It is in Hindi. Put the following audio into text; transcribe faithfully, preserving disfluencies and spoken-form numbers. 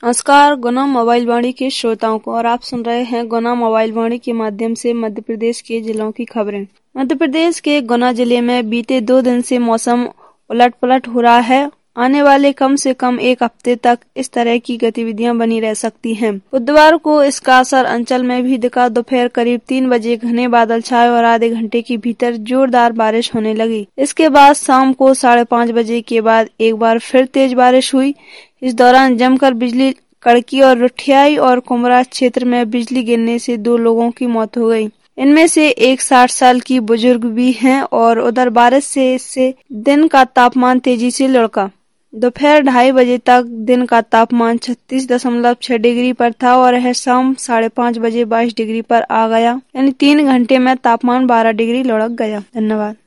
नमस्कार गुना मोबाइल वाणी के श्रोताओं को, और आप सुन रहे हैं गुना मोबाइल वाणी के माध्यम से मध्य प्रदेश के जिलों की खबरें। मध्य प्रदेश के गुना जिले में बीते दो दिन से मौसम उलट पलट हो रहा है। आने वाले कम से कम एक हफ्ते तक इस तरह की गतिविधियां बनी रह सकती हैं। बुधवार को इसका असर अंचल में भी दिखा। दोपहर करीब तीन बजे घने बादल छाए और आधे घंटे के भीतर जोरदार बारिश होने लगी। इसके बाद शाम को साढ़े पाँच बजे के बाद एक बार फिर तेज बारिश हुई। इस दौरान जमकर बिजली कड़की और रुठियाई और कुमरा क्षेत्र में बिजली गिरने से दो लोगों की मौत हो गई। इनमें से एक साठ साल की बुजुर्ग भी हैं। और उधर बारिश से इससे दिन का तापमान तेजी से लुढ़का। दोपहर ढाई बजे तक दिन का तापमान छत्तीस दशमलव छह डिग्री पर था और यह शाम साढ़े पाँच बजे बाईस डिग्री पर आ गया, यानी तीन घंटे में तापमान बारह डिग्री लुढ़क गया। धन्यवाद।